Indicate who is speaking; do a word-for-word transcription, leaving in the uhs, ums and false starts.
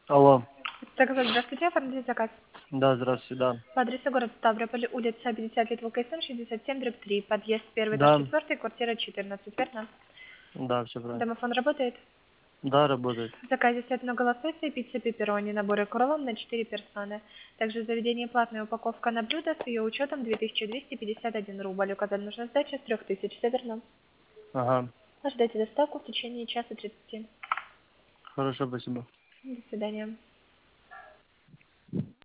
Speaker 1: Алло.
Speaker 2: Заказать, здравствуйте, оформите заказ.
Speaker 1: Да, здравствуйте, да.
Speaker 2: По адресу город Ставрополь, улица пятьдесят лет, ВКСМ, шестьдесят семь, дробь три, подъезд, первый этаж,
Speaker 1: Да,
Speaker 2: четвертый, квартира четырнадцать, верно?
Speaker 1: да, все правильно.
Speaker 2: Домофон работает?
Speaker 1: Да, работает.
Speaker 2: В заказе стоит много лосося, пицца пепперони, наборы кроллом на четыре персоны. Также заведение платная упаковка на блюдо с ее учетом две тысячи двести пятьдесят один рубль. Указать нужна сдача с трех тысяч, все верно?
Speaker 1: Ага.
Speaker 2: Ожидайте доставку в течение часа тридцати.
Speaker 1: Хорошо, спасибо.
Speaker 2: До свидания.